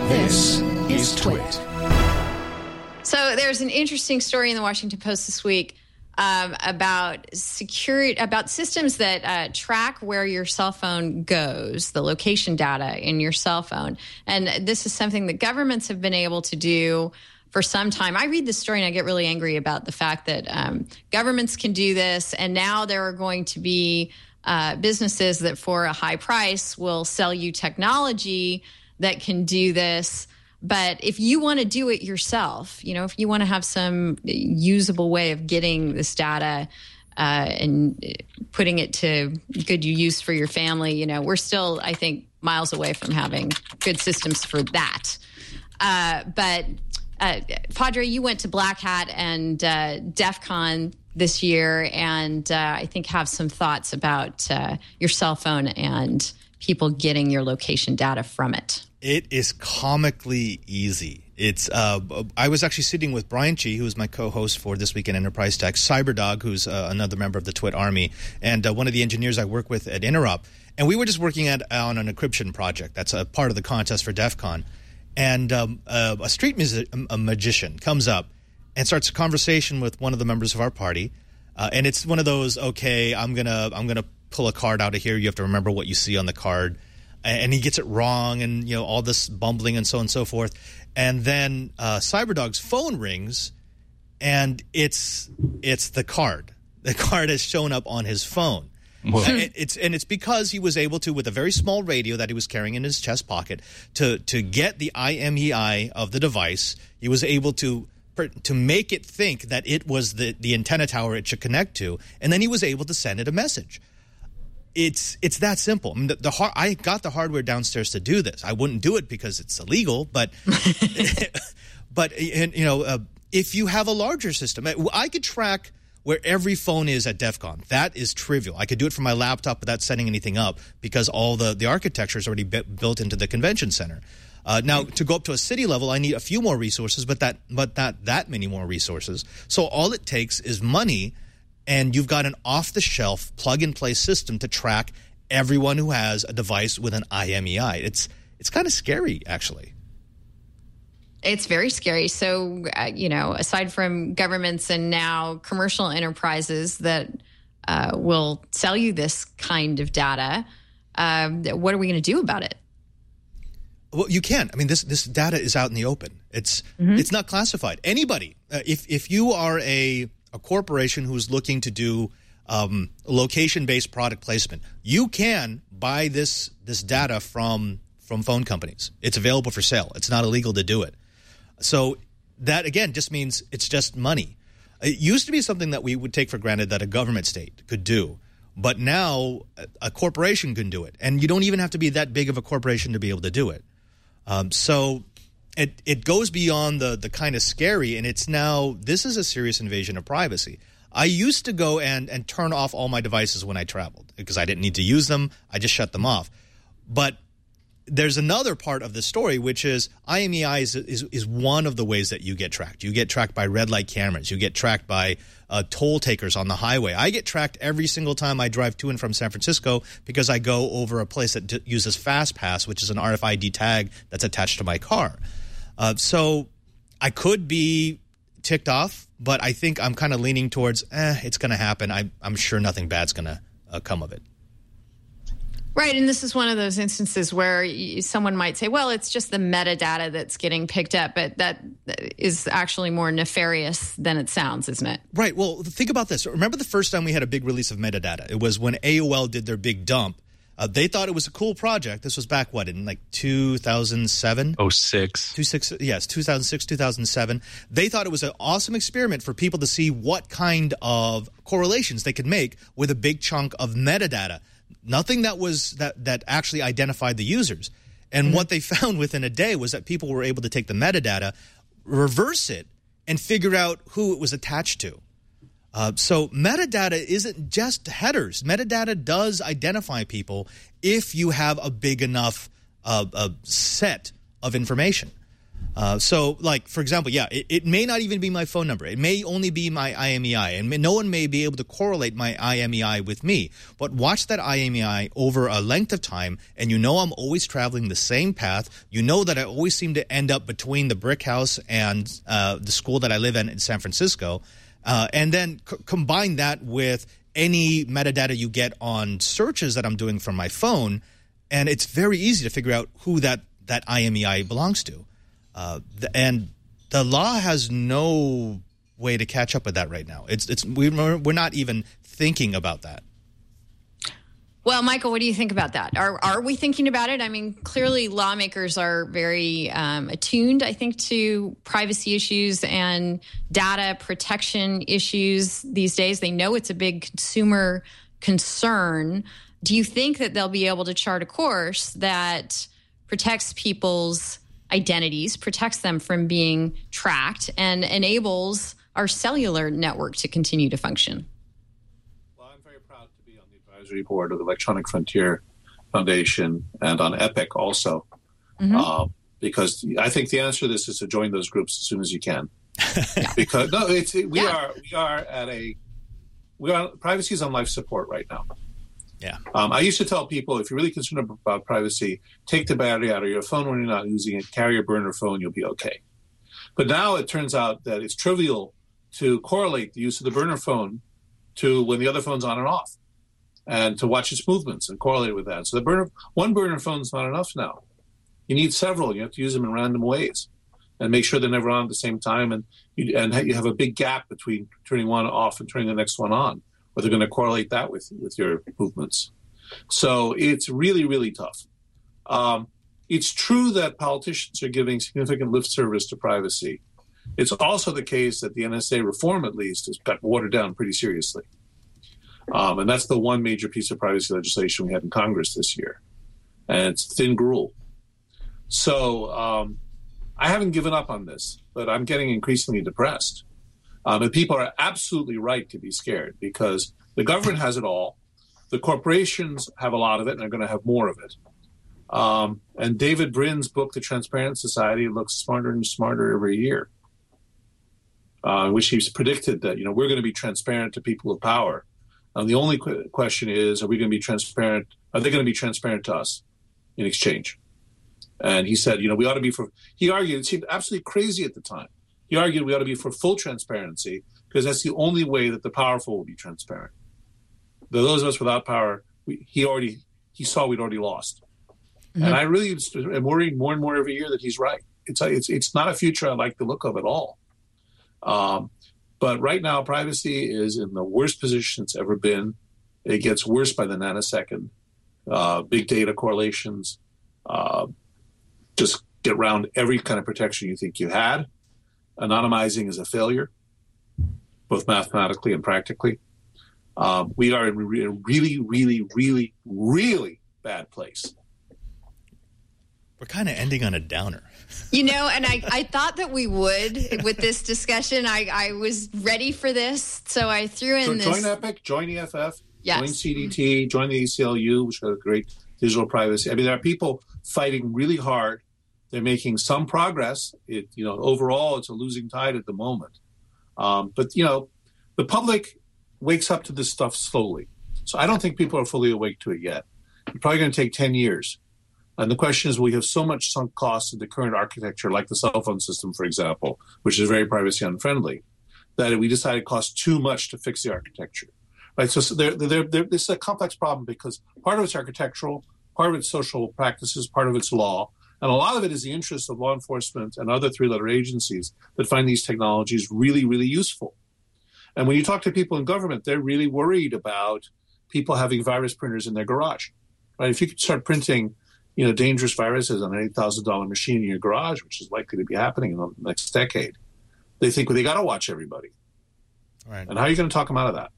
This is Twit. So there's an interesting story in the Washington Post this week about systems that track where your cell phone goes, the location data in your cell phone. And this is something that governments have been able to do for some time. I read this story and I get really angry about the fact that governments can do this, and now there are going to be businesses that for a high price will sell you technology that can do this. But if you want to do it yourself, if you want to have some usable way of getting this data and putting it to good use for your family, we're still, I think, miles away from having good systems for that. But Padre, you went to Black Hat and DEF CON this year, and I think have some thoughts about your cell phone and people getting your location data from it. It is comically easy. It's I was actually sitting with Brian Chi, who is my co-host for This Week in Enterprise Tech, Cyberdog, who's another member of the Twit Army, and one of the engineers I work with at Interop. And we were just working on an encryption project. That's a part of the contest for DEF CON. And a street magician comes up and starts a conversation with one of the members of our party. And it's one of those, okay, I'm gonna pull a card out of here. You have to remember what you see on the card. And he gets it wrong, and all this bumbling and so on and so forth. And then Cyberdog's phone rings, and it's the card. The card has shown up on his phone. It's because he was able to, with a very small radio that he was carrying in his chest pocket, to get the IMEI of the device. He was able to make it think that it was the antenna tower it should connect to, and then he was able to send it a message. It's that simple. I mean, I got the hardware downstairs to do this. I wouldn't do it because it's illegal, but if you have a larger system, I could track where every phone is at DEF CON. That is trivial. I could do it from my laptop without setting anything up because all the architecture is already built into the convention center. Now, to go up to a city level, I need a few more resources, but not that many more resources. So all it takes is money. And you've got an off-the-shelf, plug-and-play system to track everyone who has a device with an IMEI. It's kind of scary, actually. It's very scary. So, aside from governments and now commercial enterprises that will sell you this kind of data, what are we going to do about it? Well, you can. I mean, this data is out in the open. It's not classified. Anybody, if you are a corporation who's looking to do location-based product placement, you can buy this data from phone companies. It's available for sale. It's not illegal to do it. So that, again, just means it's just money. It used to be something that we would take for granted that a government state could do, but now a corporation can do it. And you don't even have to be that big of a corporation to be able to do it. So it goes beyond the kind of scary, and it's now, this is a serious invasion of privacy. I used to go and turn off all my devices when I traveled because I didn't need to use them. I just shut them off. But there's another part of the story, which is IMEI is one of the ways that you get tracked. You get tracked by red light cameras. You get tracked by toll takers on the highway. I get tracked every single time I drive to and from San Francisco because I go over a place that uses FastPass, which is an RFID tag that's attached to my car. So I could be ticked off, but I think I'm kind of leaning towards, it's going to happen. I'm sure nothing bad's going to come of it. Right, and this is one of those instances where someone might say, well, it's just the metadata that's getting picked up, but that is actually more nefarious than it sounds, isn't it? Right, well, think about this. Remember the first time we had a big release of metadata? It was when AOL did their big dump. They thought it was a cool project. This was back, in like 2007? 2006, 2007. They thought it was an awesome experiment for people to see what kind of correlations they could make with a big chunk of metadata. Nothing that actually identified the users. And what they found within a day was that people were able to take the metadata, reverse it, and figure out who it was attached to. So metadata isn't just headers. Metadata does identify people if you have a big enough set of information. So, like, for example, it may not even be my phone number. It may only be my IMEI, and no one may be able to correlate my IMEI with me. But watch that IMEI over a length of time, and you know I'm always traveling the same path. You know that I always seem to end up between the brick house and the school that I live in San Francisco. And then combine that with any metadata you get on searches that I'm doing from my phone, and it's very easy to figure out who that IMEI belongs to. And the law has no way to catch up with that right now. We're not even thinking about that. Well, Michael, what do you think about that? Are we thinking about it? I mean, clearly lawmakers are very attuned, I think, to privacy issues and data protection issues these days. They know it's a big consumer concern. Do you think that they'll be able to chart a course that protects people's identities, protects them from being tracked, and enables our cellular network to continue to function? Well, I'm very proud to be on the advisory board of the Electronic Frontier Foundation and on EPIC also, because I think the answer to this is to join those groups as soon as you can. Because privacy is on life support right now. Yeah. I used to tell people, if you're really concerned about privacy, take the battery out of your phone when you're not using it, carry a burner phone, you'll be okay. But now it turns out that it's trivial to correlate the use of the burner phone to when the other phone's on and off, and to watch its movements and correlate with that. So one burner phone is not enough now. You need several. You have to use them in random ways and make sure they're never on at the same time. And you have a big gap between turning one off and turning the next one on, or they're going to correlate that with your movements. So it's really, really tough. It's true that politicians are giving significant lip service to privacy. It's also the case that the NSA reform, at least, has got watered down pretty seriously. And that's the one major piece of privacy legislation we had in Congress this year. And it's thin gruel. So I haven't given up on this, but I'm getting increasingly depressed. And people are absolutely right to be scared, because the government has it all. The corporations have a lot of it, and they're going to have more of it. And David Brin's book, The Transparent Society, looks smarter and smarter every year, which he's predicted that, we're going to be transparent to people with power. And the only question is, are we going to be transparent? Are they going to be transparent to us in exchange? And he said, we ought to be he argued, it seemed absolutely crazy at the time. He argued we ought to be for full transparency, because that's the only way that the powerful will be transparent. Those of us without power, he saw we'd already lost. Mm-hmm. And I really am worrying more and more every year that he's right. It's not a future I like the look of at all. But right now, privacy is in the worst position it's ever been. It gets worse by the nanosecond. Big data correlations just get around every kind of protection you think you had. Anonymizing is a failure, both mathematically and practically. We are in a really, really, really, really bad place. We're kind of ending on a downer. And I thought that we would with this discussion. I was ready for this, so I threw in this. Join EPIC, join EFF, yes. Join CDT, join the ACLU, which has great digital privacy. I mean, there are people fighting really hard. They're making some progress. Overall, it's a losing tide at the moment. But the public wakes up to this stuff slowly. So I don't think people are fully awake to it yet. It's probably going to take 10 years. And the question is, we have so much sunk costs in the current architecture, like the cell phone system, for example, which is very privacy unfriendly, that we decided it costs too much to fix the architecture. Right? So this is a complex problem, because part of it's architectural, part of it's social practices, part of it's law. And a lot of it is the interest of law enforcement and other three-letter agencies that find these technologies really, really useful. And when you talk to people in government, they're really worried about people having virus printers in their garage. Right? If you could start printing, dangerous viruses on an $8,000 machine in your garage, which is likely to be happening in the next decade, they think, well, they got to watch everybody. Right. And how are you going to talk them out of that?